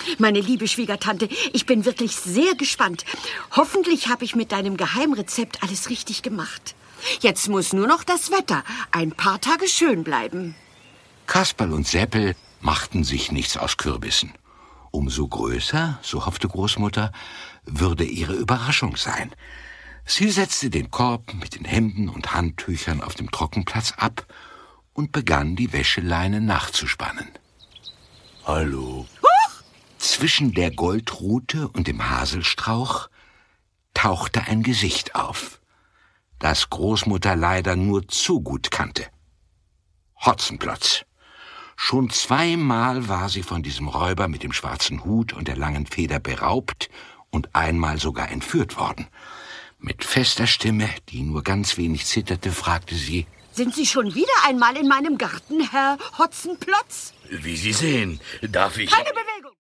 Meine liebe Schwiegertante, ich bin wirklich sehr gespannt. Hoffentlich habe ich mit deinem Geheimrezept alles richtig gemacht. Jetzt muss nur noch das Wetter ein paar Tage schön bleiben. Kasperl und Seppel machten sich nichts aus Kürbissen. Umso größer, so hoffte Großmutter, würde ihre Überraschung sein. Sie setzte den Korb mit den Hemden und Handtüchern auf dem Trockenplatz ab und begann, die Wäscheleine nachzuspannen. Hallo. Zwischen der Goldrute und dem Haselstrauch tauchte ein Gesicht auf, das Großmutter leider nur zu gut kannte. Hotzenplotz. Schon 2-mal war sie von diesem Räuber mit dem schwarzen Hut und der langen Feder beraubt und einmal sogar entführt worden. Mit fester Stimme, die nur ganz wenig zitterte, fragte sie: Sind Sie schon wieder einmal in meinem Garten, Herr Hotzenplotz? Wie Sie sehen, darf ich... Keine Bewegung!